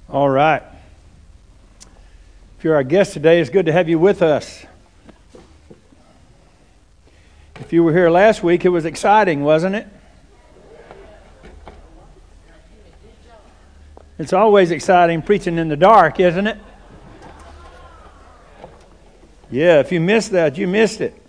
All right. If you're our guest today, it's good to have you with us. If you were here last week, it was exciting, wasn't it? It's always exciting preaching in the dark, isn't it? Yeah, if you missed that, you missed it.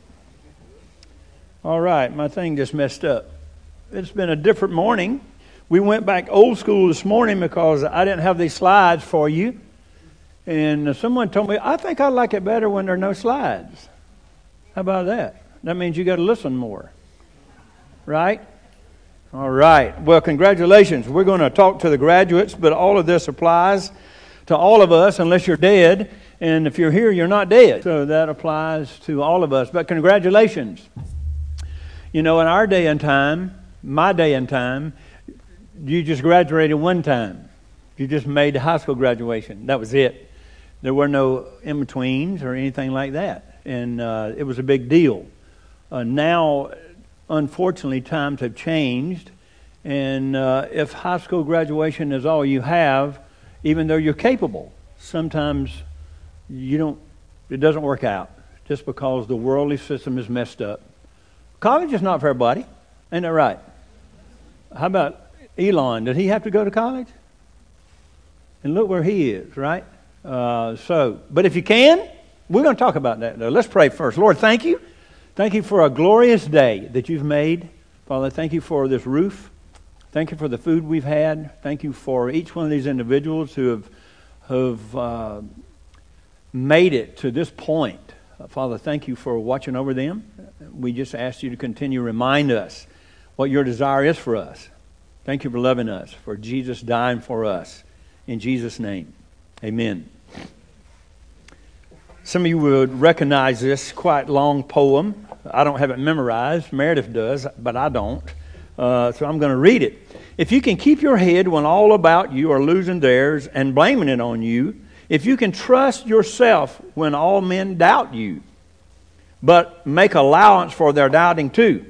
All right, my thing just messed up. It's been a different morning. We went back old school this morning because I didn't have these slides for you. And someone told me, I think I like it better when there are no slides. How about that? That means you got to listen more. Right? All right. Well, congratulations. We're going to talk to the graduates, but all of this applies to all of us unless you're dead. And if you're here, you're not dead. So that applies to all of us. But congratulations. You know, in our day and time, my day and time, you just graduated one time. You just made high school graduation. That was it. There were no in-betweens or anything like that. And it was a big deal. Now, unfortunately, times have changed. And if high school graduation is all you have, even though you're capable, sometimes it doesn't work out just because the worldly system is messed up. College is not for everybody. Ain't that right? How about Elon? Did he have to go to college? And look where he is, right? But if you can, we're going to talk about that, though. Let's pray first. Lord, thank you. Thank you for a glorious day that you've made. Father, thank you for this roof. Thank you for the food we've had. Thank you for each one of these individuals who have made it to this point. Father, thank you for watching over them. We just ask you to continue to remind us what your desire is for us. Thank you for loving us, for Jesus dying for us. In Jesus' name, amen. Some of you would recognize this quite long poem. I don't have it memorized. Meredith does, but I don't. So I'm going to read it. If you can keep your head when all about you are losing theirs and blaming it on you, if you can trust yourself when all men doubt you, but make allowance for their doubting too,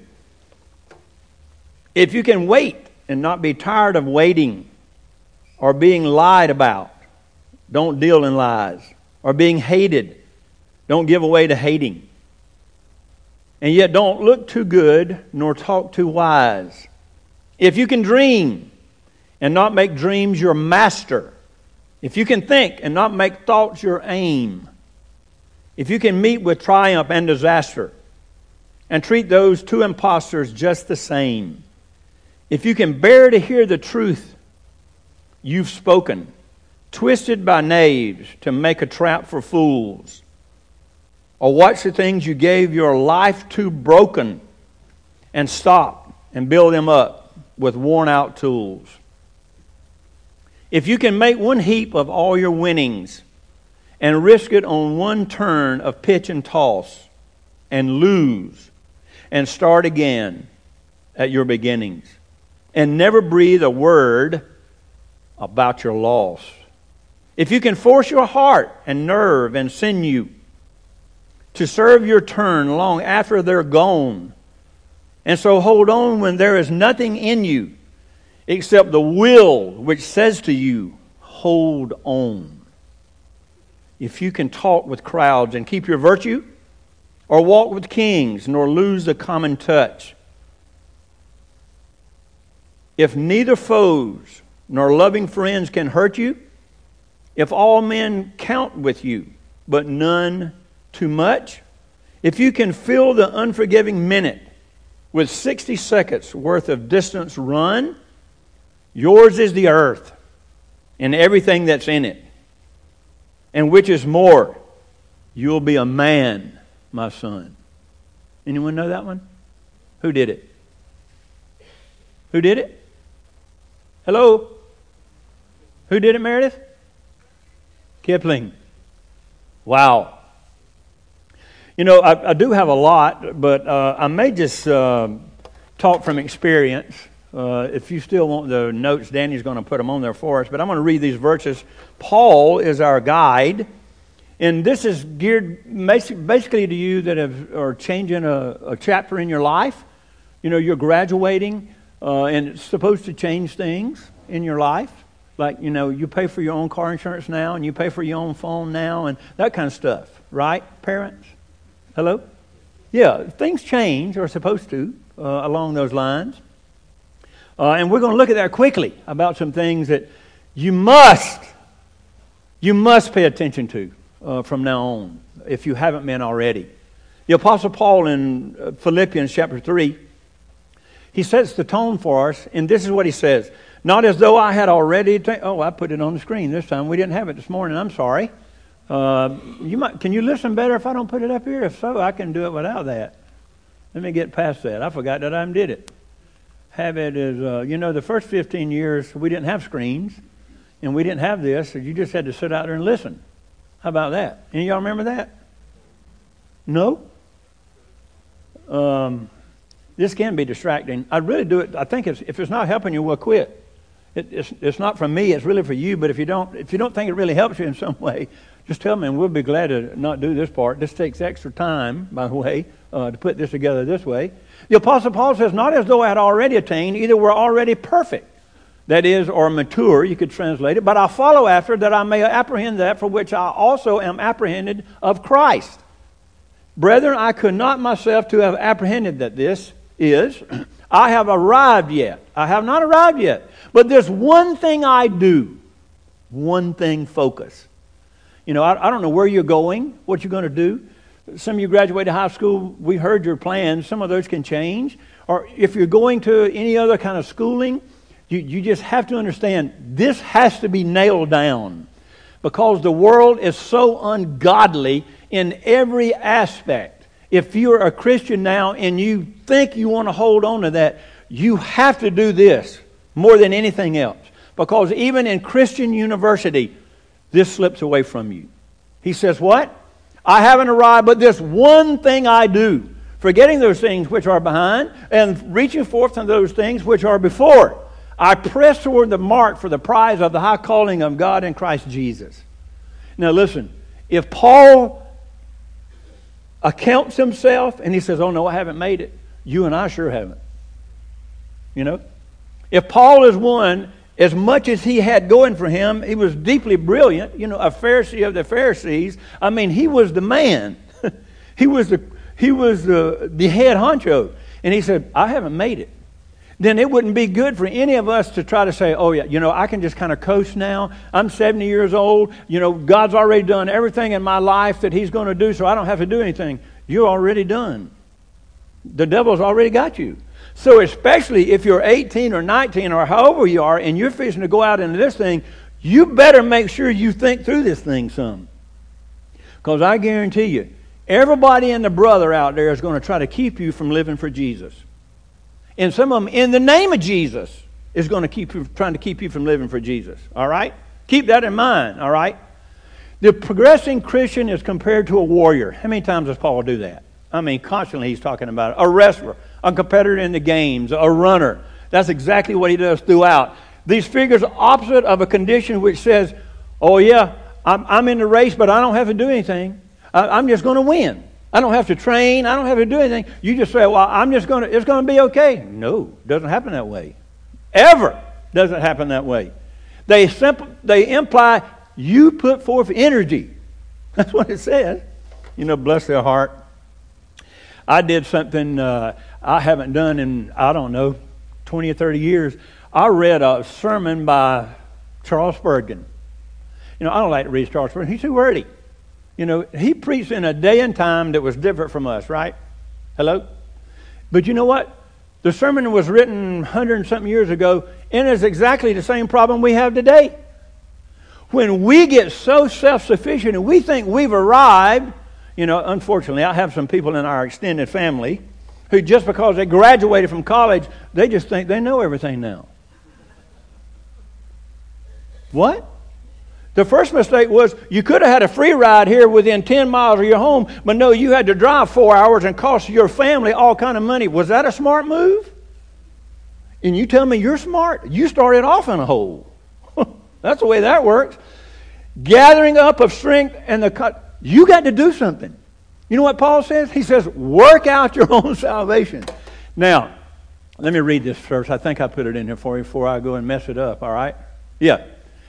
if you can wait and not be tired of waiting or being lied about, don't deal in lies, or being hated, don't give away to hating. And yet don't look too good nor talk too wise. If you can dream and not make dreams your master, if you can think and not make thoughts your aim, if you can meet with triumph and disaster and treat those two impostors just the same, if you can bear to hear the truth you've spoken, twisted by knaves to make a trap for fools, or watch the things you gave your life to broken and stop and build them up with worn out tools. If you can make one heap of all your winnings and risk it on one turn of pitch and toss and lose and start again at your beginnings and never breathe a word about your loss. If you can force your heart and nerve and sinew to serve your turn long after they're gone, and so hold on when there is nothing in you except the will which says to you, hold on. If you can talk with crowds and keep your virtue, or walk with kings nor lose the common touch, if neither foes nor loving friends can hurt you, if all men count with you, but none too much, if you can fill the unforgiving minute with 60 seconds worth of distance run, yours is the earth and everything that's in it. And which is more, you'll be a man, my son. Anyone know that one? Who did it? Who did it? Hello? Who did it, Meredith? Kipling. Wow. You know, I do have a lot, but I may just talk from experience. If you still want the notes, Danny's going to put them on there for us. But I'm going to read these verses. Paul is our guide. And this is geared basically to you that are changing a chapter in your life. You know, you're graduating, and it's supposed to change things in your life. Like, you pay for your own car insurance now, and you pay for your own phone now, and that kind of stuff. Right, parents? Hello? Yeah, things change, or supposed to, along those lines. And we're going to look at that quickly, about some things that you must pay attention to from now on, if you haven't been already. The Apostle Paul in Philippians chapter 3, he sets the tone for us, and this is what he says. Not as though I had already... I put it on the screen this time. We didn't have it this morning. I'm sorry. Can you listen better if I don't put it up here? If so, I can do it without that. Let me get past that. I forgot that I did it. Habit is, the first 15 years we didn't have screens, and we didn't have this, so you just had to sit out there and listen. How about that? Any of y'all remember that? No? This can be distracting. I really do it. I think if it's not helping you, we'll quit. It's not from me. It's really for you. But if you don't think it really helps you in some way, just tell me, and we'll be glad to not do this part. This takes extra time, by the way, to put this together this way. The Apostle Paul says, not as though I had already attained, either we're already perfect, that is, or mature, you could translate it, but I follow after that I may apprehend that for which I also am apprehended of Christ. Brethren, I could not myself to have apprehended that this is, I have arrived yet. I have not arrived yet. But there's one thing I do. One thing focus. I don't know where you're going, what you're going to do. Some of you graduated high school, we heard your plans. Some of those can change. Or if you're going to any other kind of schooling, you just have to understand this has to be nailed down. Because the world is so ungodly in every aspect. If you're a Christian now and you think you want to hold on to that, you have to do this more than anything else. Because even in Christian university, this slips away from you. He says, what? I haven't arrived, but this one thing I do, forgetting those things which are behind and reaching forth to those things which are before. I press toward the mark for the prize of the high calling of God in Christ Jesus. Now listen, if Paul accounts himself and he says, oh no, I haven't made it, you and I sure haven't. If Paul is one, as much as he had going for him, he was deeply brilliant, a Pharisee of the Pharisees. I mean, he was the man. he was the head honcho. And he said, I haven't made it. Then it wouldn't be good for any of us to try to say, oh yeah, I can just kind of coast now. I'm 70 years old. God's already done everything in my life that He's going to do, so I don't have to do anything. You're already done. The devil's already got you. So especially if you're 18 or 19 or however you are and you're fixing to go out into this thing, you better make sure you think through this thing some. Because I guarantee you, everybody and the brother out there is going to try to keep you from living for Jesus. And some of them, in the name of Jesus, is going to trying to keep you from living for Jesus. All right? Keep that in mind. All right? The progressing Christian is compared to a warrior. How many times does Paul do that? I mean, constantly he's talking about it. A wrestler, a competitor in the games, a runner. That's exactly what he does throughout. These figures are opposite of a condition which says, oh yeah, I'm in the race, but I don't have to do anything. I'm just going to win. I don't have to train. I don't have to do anything. You just say, well, it's going to be okay. No, it doesn't happen that way. Ever doesn't happen that way. They imply you put forth energy. That's what it says. Bless their heart. I did something I haven't done in, 20 or 30 years. I read a sermon by Charles Spurgeon. I don't like to read Charles Spurgeon. He's too wordy. He preached in a day and time that was different from us, right? Hello? But you know what? The sermon was written 100 and something years ago, and it's exactly the same problem we have today. When we get so self-sufficient and we think we've arrived, unfortunately, I have some people in our extended family who just because they graduated from college, they just think they know everything now. What? The first mistake was you could have had a free ride here within 10 miles of your home, but no, you had to drive 4 hours and cost your family all kind of money. Was that a smart move? And you tell me you're smart? You started off in a hole. That's the way that works. Gathering up of strength and you got to do something. You know what Paul says? He says, work out your own salvation. Now, let me read this first. I think I put it in here for you before I go and mess it up, all right? Yeah.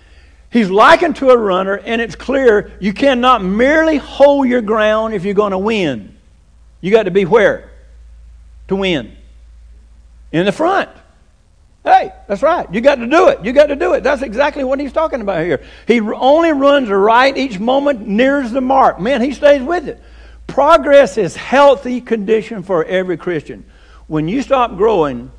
He's likened to a runner, and it's clear you cannot merely hold your ground if you're going to win. You got to be where? To win. In the front. Hey, that's right. You got to do it. You got to do it. That's exactly what he's talking about here. He only runs right each moment, nears the mark. Man, he stays with it. Progress is healthy condition for every Christian. When you stop growing,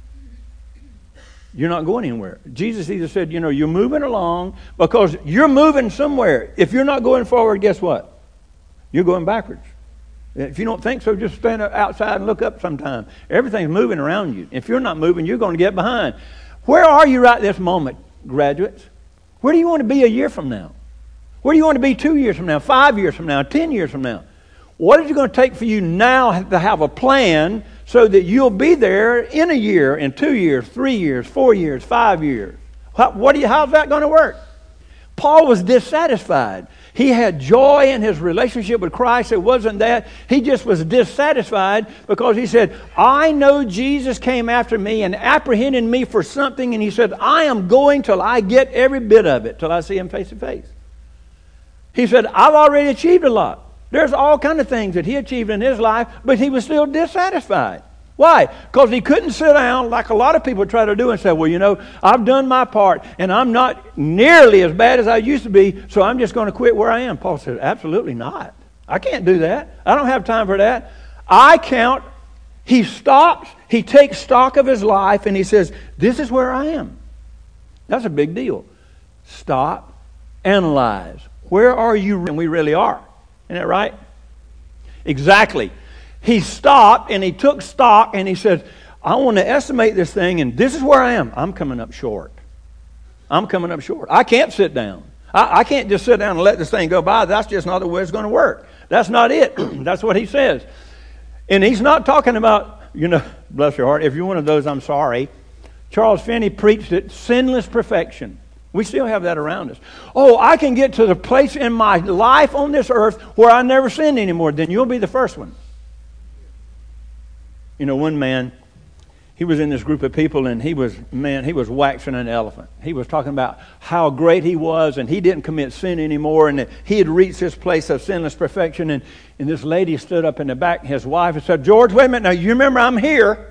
you're not going anywhere. Jesus either said, you're moving along because you're moving somewhere. If you're not going forward, guess what? You're going backwards. If you don't think so, just stand outside and look up sometime. Everything's moving around you. If you're not moving, you're going to get behind. Where are you right this moment, graduates? Where do you want to be a year from now? Where do you want to be 2 years from now, 5 years from now, 10 years from now? What is it going to take for you now to have a plan so that you'll be there in a year, in 2 years, 3 years, 4 years, 5 years? How's that going to work? Paul was dissatisfied. He had joy in his relationship with Christ. It wasn't that. He just was dissatisfied because he said, I know Jesus came after me and apprehended me for something. And he said, I am going till I get every bit of it, till I see him face to face. He said, I've already achieved a lot. There's all kinds of things that he achieved in his life, but he was still dissatisfied. Why? Because he couldn't sit down like a lot of people try to do and say, well, I've done my part and I'm not nearly as bad as I used to be, so I'm just going to quit where I am. Paul said, absolutely not. I can't do that. I don't have time for that. I count. He stops. He takes stock of his life and he says, this is where I am. That's a big deal. Stop. Analyze. Where are you? And we really are. Isn't that right? Exactly. He stopped and he took stock and he said, I want to estimate this thing and this is where I am. I'm coming up short. I'm coming up short. I can't sit down. I can't just sit down and let this thing go by. That's just not the way it's going to work. That's not it. That's what he says. And he's not talking about, bless your heart, if you're one of those, I'm sorry. Charles Finney preached it, sinless perfection. We still have that around us. Oh, I can get to the place in my life on this earth where I never sin anymore. Then you'll be the first one. One man, he was in this group of people and he was waxing an elephant. He was talking about how great he was and he didn't commit sin anymore and that he had reached this place of sinless perfection. And this lady stood up in the back, his wife, and said, George, wait a minute. Now, you remember I'm here.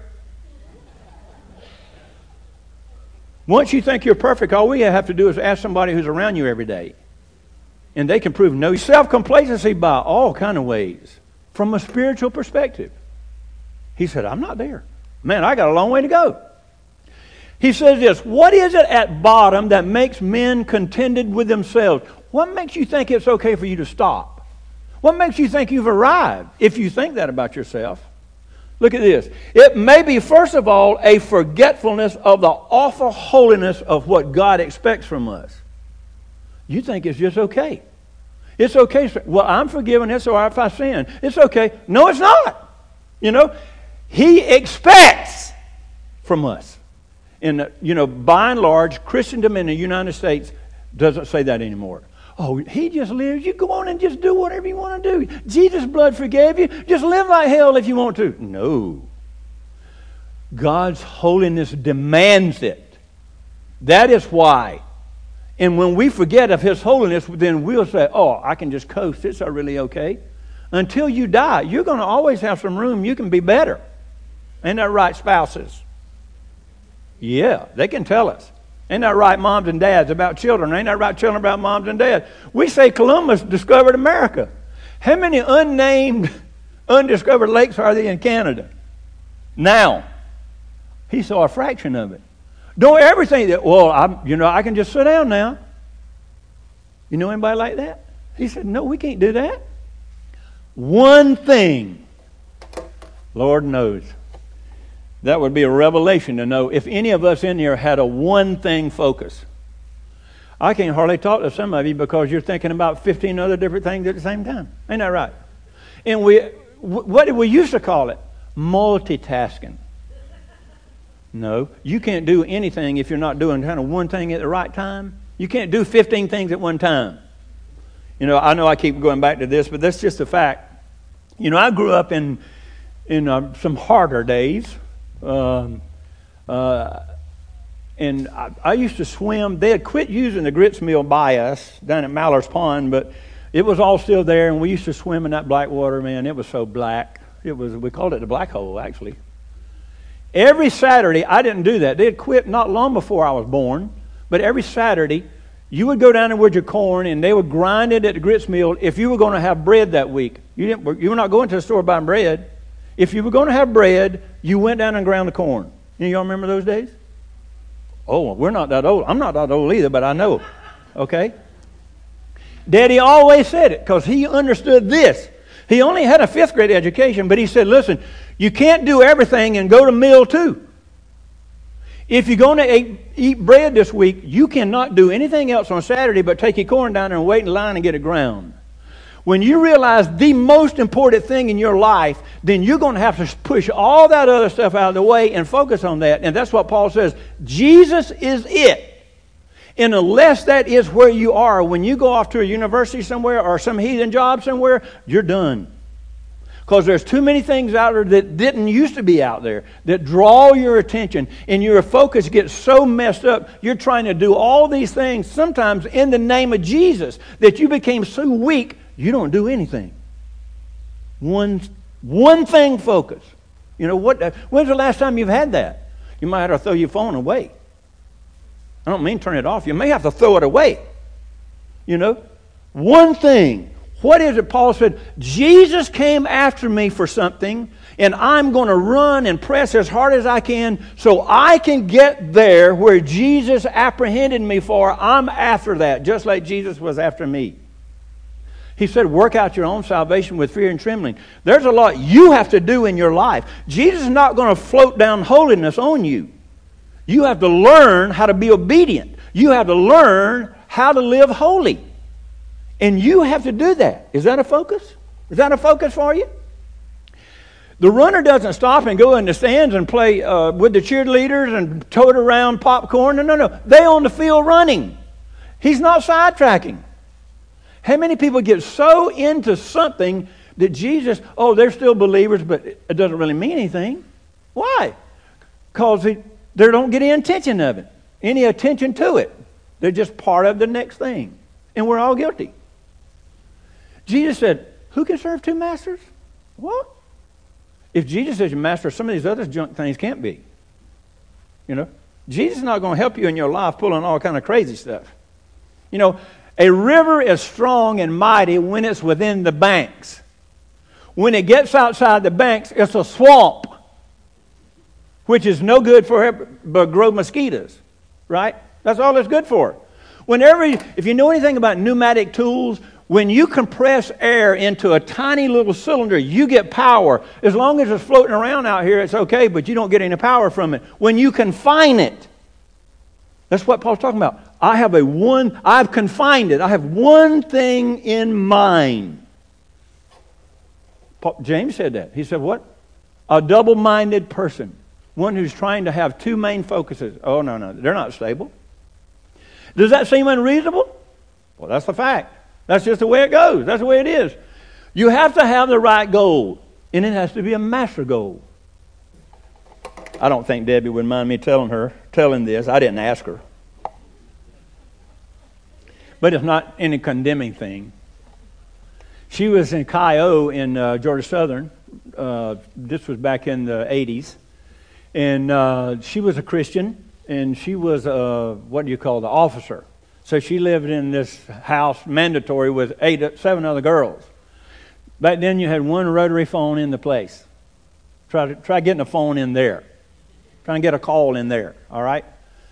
Once you think you're perfect, all we have to do is ask somebody who's around you every day. And they can prove no self-complacency by all kind of ways from a spiritual perspective. He said, I'm not there. Man, I got a long way to go. He says this, what is it at bottom that makes men contented with themselves? What makes you think it's okay for you to stop? What makes you think you've arrived if you think that about yourself? Look at this. It may be, first of all, a forgetfulness of the awful holiness of what God expects from us. You think it's just okay. It's okay. Well, I'm forgiven. It's all right if I sin. It's okay. No, it's not. He expects from us. And, by and large, Christendom in the United States doesn't say that anymore. Oh, he just lives. You go on and just do whatever you want to do. Jesus' blood forgave you. Just live like hell if you want to. No. God's holiness demands it. That is why. And when we forget of His holiness, then we'll say, oh, I can just coast. It's not really okay. Until you die, you're going to always have some room. You can be better. Ain't that right, spouses? Yeah, they can tell us. Ain't that right, moms and dads, about children? Ain't that right, children, about moms and dads? We say Columbus discovered America. How many unnamed, undiscovered lakes are there in Canada? Now, he saw a fraction of it. Don't ever think that, well, I can just sit down now. You know anybody like that? He said, no, we can't do that. One thing, Lord knows. That would be a revelation to know if any of us in here had a one thing focus. I can't hardly talk to some of you because you're thinking about 15 other different things at the same time. Ain't that right? And what did we used to call it? Multitasking. No, you can't do anything if you're not doing kind of one thing at the right time. You can't do 15 things at one time. I know I keep going back to this, but that's just a fact. I grew up in some harder days. And I used to swim. They had quit using the grits mill by us down at Mallard's Pond, but it was all still there, and we used to swim in that black water, man. It was so black. We called it the black hole, actually. Every Saturday, I didn't do that. They had quit not long before I was born, but every Saturday, you would go down there with your corn, and they would grind it at the grits mill if you were going to have bread that week. You were not going to the store buying bread. If you were going to have bread, you went down and ground the corn. Y'all remember those days? Oh, we're not that old. I'm not that old either, but I know. Okay? Daddy always said it because he understood this. He only had a 5th grade education, but he said, listen, you can't do everything and go to mill too. If you're going to eat bread this week, you cannot do anything else on Saturday but take your corn down there and wait in line and get it ground. When you realize the most important thing in your life, then you're going to have to push all that other stuff out of the way and focus on that. And that's what Paul says. Jesus is it. And unless that is where you are, when you go off to a university somewhere or some heathen job somewhere, you're done. Because there's too many things out there that didn't used to be out there that draw your attention, and your focus gets so messed up. You're trying to do all these things, sometimes in the name of Jesus, that you became so weak, you don't do anything. One thing focus. You know, when's the last time you've had that? You might have to throw your phone away. I don't mean turn it off. You may have to throw it away. You know, one thing. What is it? Paul said, Jesus came after me for something, and I'm going to run and press as hard as I can so I can get there where Jesus apprehended me for. I'm after that, just like Jesus was after me. He said, work out your own salvation with fear and trembling. There's a lot you have to do in your life. Jesus is not going to float down holiness on you. You have to learn how to be obedient. You have to learn how to live holy. And you have to do that. Is that a focus? Is that a focus for you? The runner doesn't stop and go in the stands and play with the cheerleaders and tote around popcorn. No. They on the field running. He's not sidetracking. How many people get so into something that Jesus, they're still believers, but it doesn't really mean anything. Why? Because they don't get any attention to it. They're just part of the next thing. And we're all guilty. Jesus said, who can serve 2 masters? What? If Jesus is your master, some of these other junk things can't be. You know, Jesus is not going to help you in your life pulling all kind of crazy stuff. You know, a river is strong and mighty when it's within the banks. When it gets outside the banks, it's a swamp, which is no good for it but grow mosquitoes, right? That's all it's good for. If you know anything about pneumatic tools, when you compress air into a tiny little cylinder, you get power. As long as it's floating around out here, it's okay, but you don't get any power from it. When you confine it, that's what Paul's talking about. I've confined it. I have one thing in mind. James said that. He said what? A double-minded person. One who's trying to have 2 main focuses. Oh, no. They're not stable. Does that seem unreasonable? Well, that's the fact. That's just the way it goes. That's the way it is. You have to have the right goal. And it has to be a master goal. I don't think Debbie would mind me telling this. I didn't ask her. But it's not any condemning thing. She was in Chi O in Georgia Southern. This was back in the 80s. And she was a Christian. And she was the officer. So she lived in this house, mandatory, with 7 other girls. Back then you had one rotary phone in the place. Try getting a phone in there. Try and get a call in there, all right?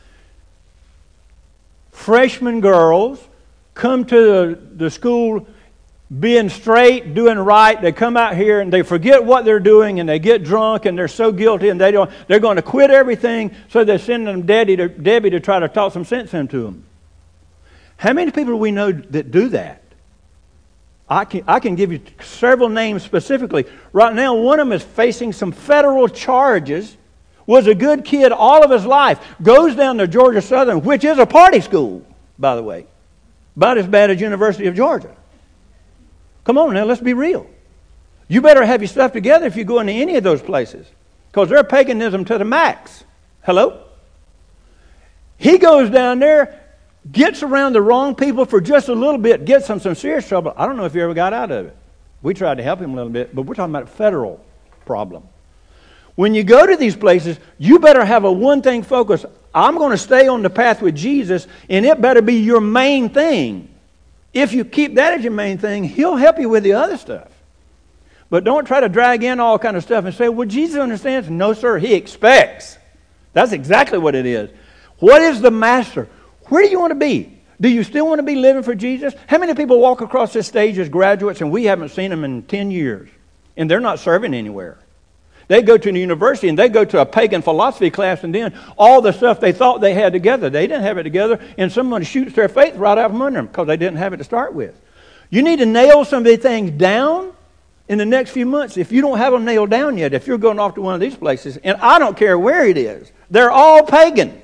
Freshman girls come to the school being straight, doing right. They come out here and they forget what they're doing and they get drunk and they're so guilty and they're going to quit everything, so they're sending them Debbie to try to talk some sense into them. How many people do we know that do that? I can give you several names specifically. Right now, one of them is facing some federal charges. Was a good kid all of his life. Goes down to Georgia Southern, which is a party school, by the way. About as bad as University of Georgia. Come on now, let's be real. You better have your stuff together if you go into any of those places. Because they're paganism to the max. Hello? He goes down there, gets around the wrong people for just a little bit, gets in some serious trouble. I don't know if he ever got out of it. We tried to help him a little bit, but we're talking about a federal problem. When you go to these places, you better have a one-thing focus. I'm going to stay on the path with Jesus, and it better be your main thing. If you keep that as your main thing, He'll help you with the other stuff. But don't try to drag in all kind of stuff and say, well, Jesus understands. No, sir, He expects. That's exactly what it is. What is the master? Where do you want to be? Do you still want to be living for Jesus? How many people walk across this stage as graduates and we haven't seen them in 10 years? And they're not serving anywhere. They go to a university and they go to a pagan philosophy class, and then all the stuff they thought they had together, they didn't have it together, and someone shoots their faith right out from under them because they didn't have it to start with. You need to nail some of these things down in the next few months. If you don't have them nailed down yet, if you're going off to one of these places, and I don't care where it is, they're all pagan.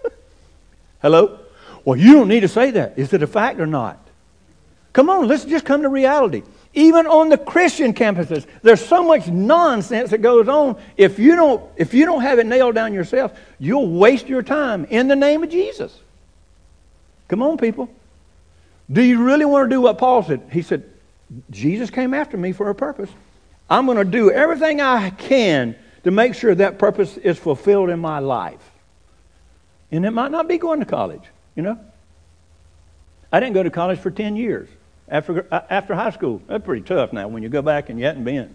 Hello? Well, you don't need to say that. Is it a fact or not? Come on, let's just come to reality. Even on the Christian campuses, there's so much nonsense that goes on. If you don't have it nailed down yourself, you'll waste your time in the name of Jesus. Come on, people. Do you really want to do what Paul said? He said, Jesus came after me for a purpose. I'm going to do everything I can to make sure that purpose is fulfilled in my life. And it might not be going to college, you know. I didn't go to college for 10 years. After high school. That's pretty tough now when you go back and you hadn't been.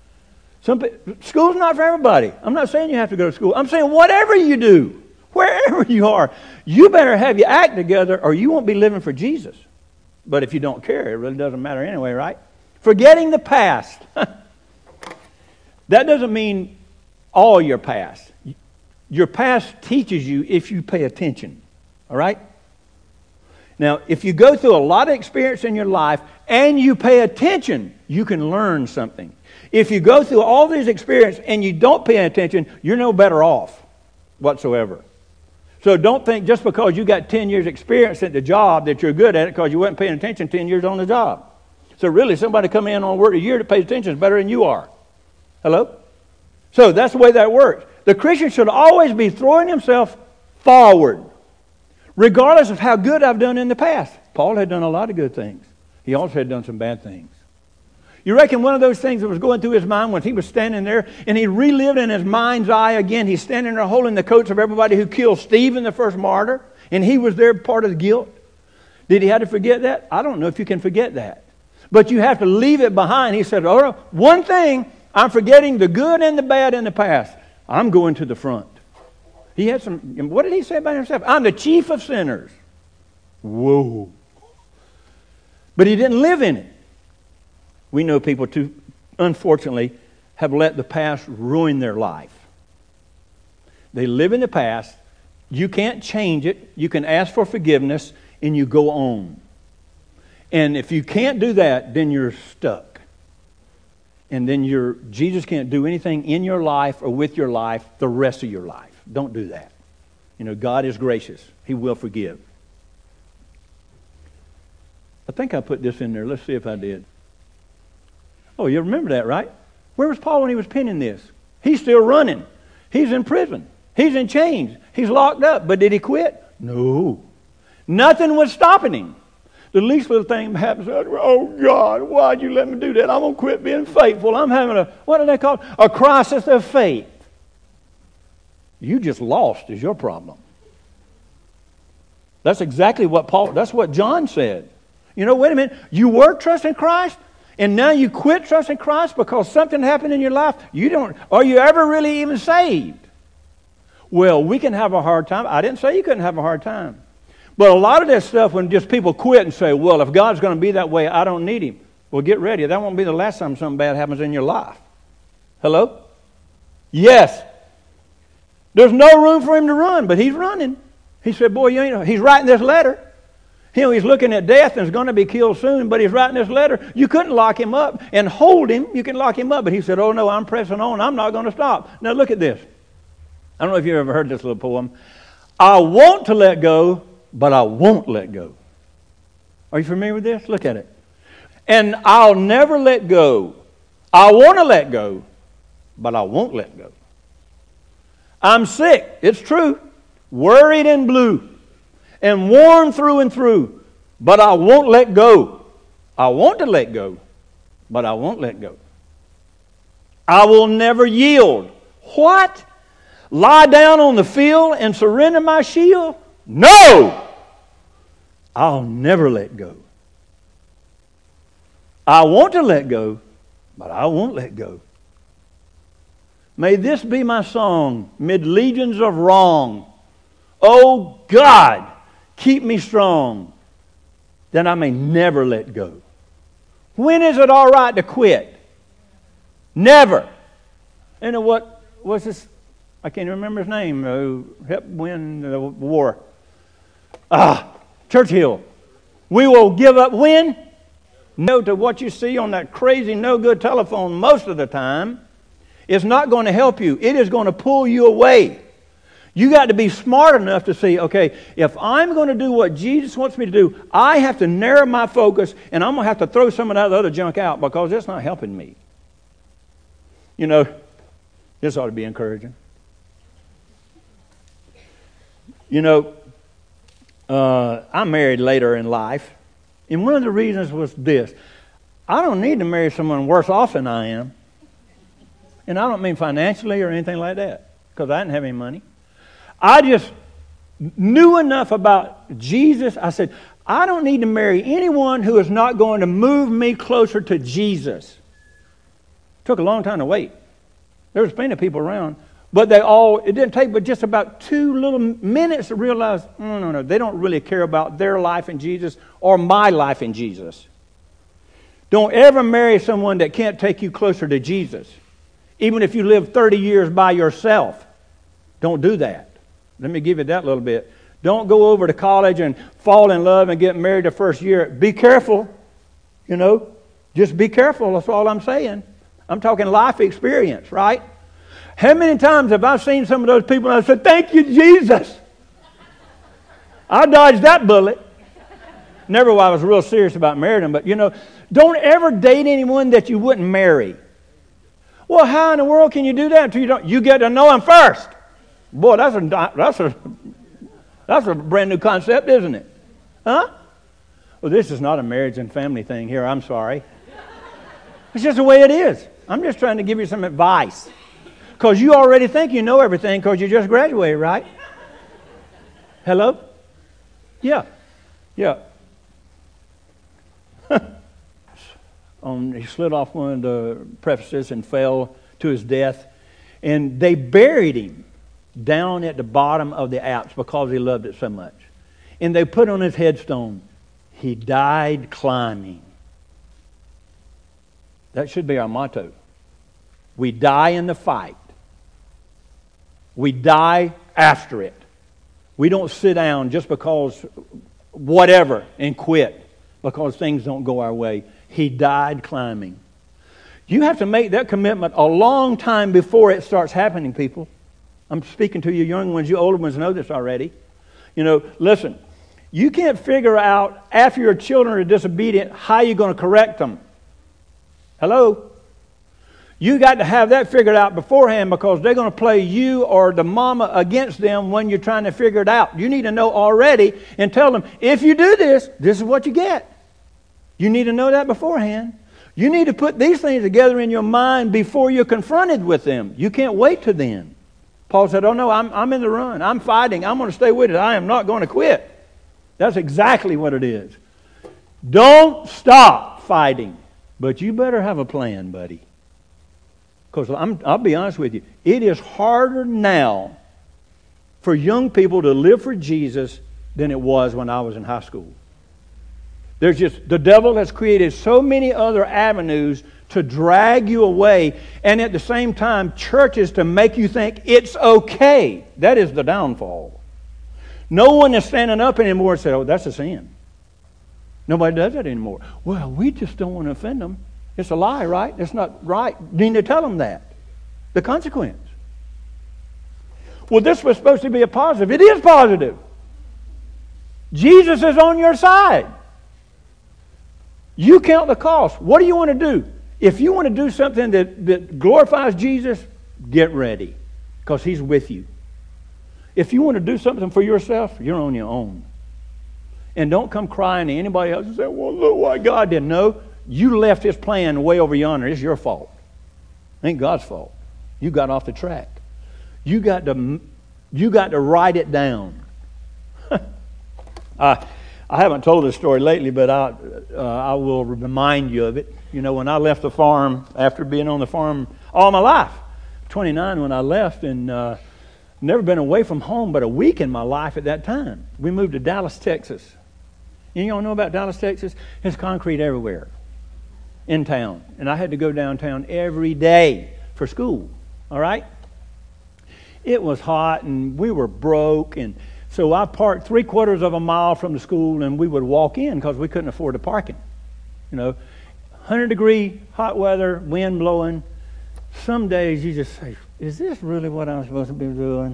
School's not for everybody. I'm not saying you have to go to school. I'm saying whatever you do, wherever you are, you better have your act together or you won't be living for Jesus. But if you don't care, it really doesn't matter anyway, right? Forgetting the past. That doesn't mean all your past. Your past teaches you if you pay attention. All right? Now, if you go through a lot of experience in your life and you pay attention, you can learn something. If you go through all these experiences and you don't pay attention, you're no better off whatsoever. So don't think just because you got 10 years experience at the job that you're good at it because you weren't paying attention 10 years on the job. So really, somebody coming in on work a year that pays attention is better than you are. Hello? So that's the way that works. The Christian should always be throwing himself forward, regardless of how good I've done in the past. Paul had done a lot of good things. He also had done some bad things. You reckon one of those things that was going through his mind when he was standing there and he relived in his mind's eye again, he's standing there holding the coats of everybody who killed Stephen, the first martyr, and he was there part of the guilt. Did he have to forget that? I don't know if you can forget that. But you have to leave it behind. He said, oh, one thing, I'm forgetting the good and the bad in the past. I'm going to the front. He had some, what did he say about himself? I'm the chief of sinners. Whoa. But he didn't live in it. We know people too, unfortunately, have let the past ruin their life. They live in the past. You can't change it. You can ask for forgiveness and you go on. And if you can't do that, then you're stuck. And then Jesus can't do anything in your life or with your life the rest of your life. Don't do that. You know, God is gracious. He will forgive. I think I put this in there. Let's see if I did. Oh, you remember that, right? Where was Paul when he was penning this? He's still running. He's in prison. He's in chains. He's locked up. But did he quit? No. Nothing was stopping him. The least little thing happens, oh God, why'd you let me do that? I'm going to quit being faithful. I'm having what do they call it? A crisis of faith. You just lost is your problem. That's exactly that's what John said. You know, wait a minute. You were trusting Christ and now you quit trusting Christ because something happened in your life. Are you ever really even saved? Well, we can have a hard time. I didn't say you couldn't have a hard time. But a lot of this stuff, when just people quit and say, well, if God's going to be that way, I don't need Him. Well, get ready. That won't be the last time something bad happens in your life. Hello? Yes. There's no room for him to run, but he's running. He said, boy, he's writing this letter. He's looking at death and is going to be killed soon, but he's writing this letter. You couldn't lock him up and hold him. You can lock him up, but he said, oh, no, I'm pressing on. I'm not going to stop. Now, look at this. I don't know if you've ever heard this little poem. I want to let go, but I won't let go. Are you familiar with this? Look at it. And I'll never let go. I want to let go, but I won't let go. I'm sick. It's true. worried and blue, and worn through and through, but I won't let go. I want to let go, but I won't let go. I will never yield. What? Lie down on the field and surrender my shield? No! I'll never let go. I want to let go, but I won't let go. May this be my song, mid legions of wrong. Oh God, keep me strong, that I may never let go. When is it all right to quit? Never. You know what's this? I can't remember his name. Who helped win the war? Churchill. We will give up when? No to what you see on that crazy no good telephone most of the time. It's not going to help you. It is going to pull you away. You got to be smart enough to see, okay, if I'm going to do what Jesus wants me to do, I have to narrow my focus, and I'm going to have to throw some of that other junk out because it's not helping me. You know, this ought to be encouraging. You know, I'm married later in life, and one of the reasons was this. I don't need to marry someone worse off than I am. And I don't mean financially or anything like that, because I didn't have any money. I just knew enough about Jesus. I said, I don't need to marry anyone who is not going to move me closer to Jesus. It took a long time to wait. There was plenty of people around. But it didn't take but just about 2 little minutes to realize, no, they don't really care about their life in Jesus or my life in Jesus. Don't ever marry someone that can't take you closer to Jesus. Even if you live 30 years by yourself, don't do that. Let me give you that little bit. Don't go over to college and fall in love and get married the first year. Be careful, Just be careful, that's all I'm saying. I'm talking life experience, right? How many times have I seen some of those people and I said, thank you, Jesus. I dodged that bullet. Never while I was real serious about marrying them, but don't ever date anyone that you wouldn't marry. Well, how in the world can you do that until you get to know him first? Boy, that's a brand new concept, isn't it? Huh? Well, this is not a marriage and family thing here. I'm sorry. It's just the way it is. I'm just trying to give you some advice. Because you already think you know everything because you just graduated, right? Hello? Yeah. He slid off one of the precipices and fell to his death. And they buried him down at the bottom of the Alps because he loved it so much. And they put on his headstone, he died climbing. That should be our motto. We die in the fight. We die after it. We don't sit down just because whatever and quit because things don't go our way. He died climbing. You have to make that commitment a long time before it starts happening, people. I'm speaking to you young ones. You older ones know this already. Listen, you can't figure out after your children are disobedient how you're going to correct them. Hello? You got to have that figured out beforehand because they're going to play you or the mama against them when you're trying to figure it out. You need to know already and tell them, if you do this, this is what you get. You need to know that beforehand. You need to put these things together in your mind before you're confronted with them. You can't wait till then. Paul said, oh no, I'm in the run. I'm fighting. I'm going to stay with it. I am not going to quit. That's exactly what it is. Don't stop fighting. But you better have a plan, buddy. Because I'll be honest with you, it is harder now for young people to live for Jesus than it was when I was in high school. The devil has created so many other avenues to drag you away, and at the same time, churches to make you think it's okay. That is the downfall. No one is standing up anymore and saying, oh, that's a sin. Nobody does that anymore. Well, we just don't want to offend them. It's a lie, right? It's not right. You need to tell them that. The consequence. Well, this was supposed to be a positive. It is positive. Jesus is on your side. You count the cost. What do you want to do? If you want to do something that glorifies Jesus, get ready. Because He's with you. If you want to do something for yourself, you're on your own. And don't come crying to anybody else and say, well, look what God did. No, you left His plan way over yonder. It's your fault. It ain't God's fault. You got off the track. You got to write it down. I haven't told this story lately, but I will remind you of it. You know, when I left the farm, after being on the farm all my life, 29 when I left, and never been away from home but a week in my life at that time. We moved to Dallas, Texas. You all know about Dallas, Texas? There's concrete everywhere in town. And I had to go downtown every day for school. All right? It was hot and we were broke, and so I parked 3/4 of a mile from the school, and we would walk in because we couldn't afford the parking. You know, 100-degree hot weather, wind blowing. Some days you just say, is this really what I'm supposed to be doing?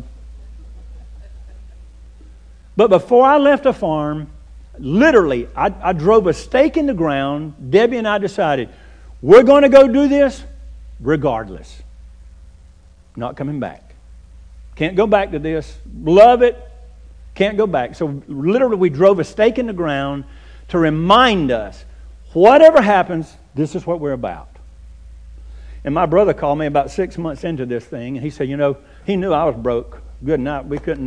But before I left the farm, literally, I drove a stake in the ground. Debbie and I decided, we're going to go do this regardless. Not coming back. Can't go back to this. Love it. Can't go back. So literally we drove a stake in the ground to remind us, whatever happens, this is what we're about. And my brother called me about 6 months into this thing, and he said, you know, he knew I was broke. Good night. We couldn't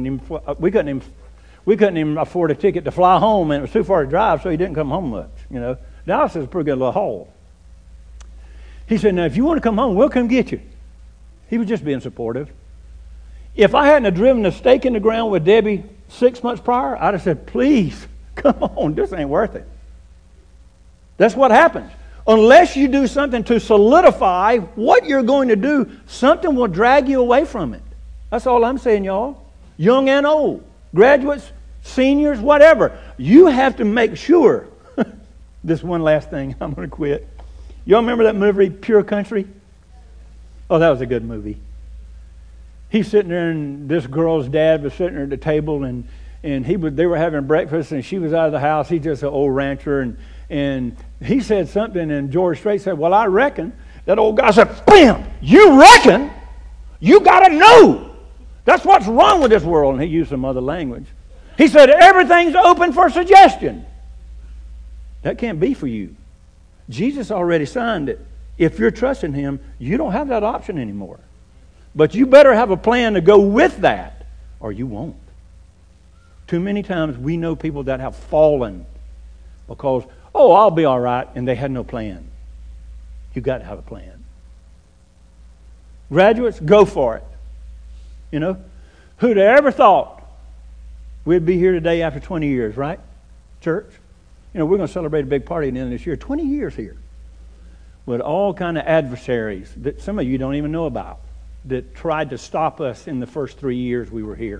even afford a ticket to fly home, and it was too far to drive, so he didn't come home much. You know, Dallas is a pretty good little haul. He said, now if you want to come home, we'll come get you. He was just being supportive. If I hadn't have driven a stake in the ground with Debbie 6 months prior, I'd have said, please, come on, this ain't worth it. That's what happens. Unless you do something to solidify what you're going to do, something will drag you away from it. That's all I'm saying, y'all. Young and old, graduates, seniors, whatever. You have to make sure. This one last thing, I'm going to quit. Y'all remember that movie, Pure Country? Oh, that was a good movie. He's sitting there, and this girl's dad was sitting there at the table, and they were having breakfast, and she was out of the house. He's just an old rancher, and he said something, and George Strait said, well, I reckon. That old guy said, bam, you reckon? You got to know. That's what's wrong with this world. And he used some other language. He said, everything's open for suggestion. That can't be for you. Jesus already signed it. If you're trusting Him, you don't have that option anymore. But you better have a plan to go with that, or you won't. Too many times we know people that have fallen because, oh, I'll be all right, and they had no plan. You've got to have a plan. Graduates, go for it. You know, who'd have ever thought we'd be here today after 20 years, right? Church? You know, we're going to celebrate a big party at the end of this year. 20 years here. With all kind of adversaries that some of you don't even know about, that tried to stop us in the first 3 years we were here.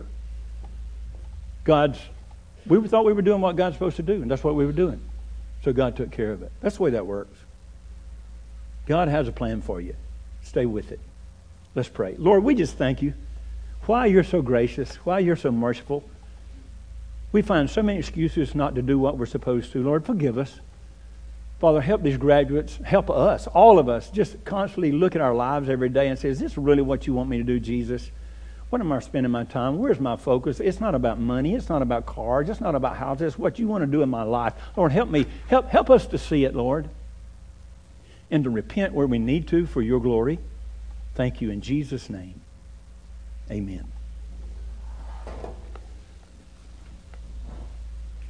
We thought we were doing what God's supposed to do, and that's what we were doing. So God took care of it. That's the way that works. God has a plan for you. Stay with it. Let's pray. Lord, we just thank you. Why you're so gracious. Why you're so merciful. We find so many excuses not to do what we're supposed to. Lord, forgive us. Father, help these graduates. Help us, all of us, just constantly look at our lives every day and say, is this really what you want me to do, Jesus? What am I spending my time? Where's my focus? It's not about money. It's not about cars. It's not about houses. It's what you want to do in my life. Lord, help me. Help us to see it, Lord, and to repent where we need to for your glory. Thank you in Jesus' name. Amen.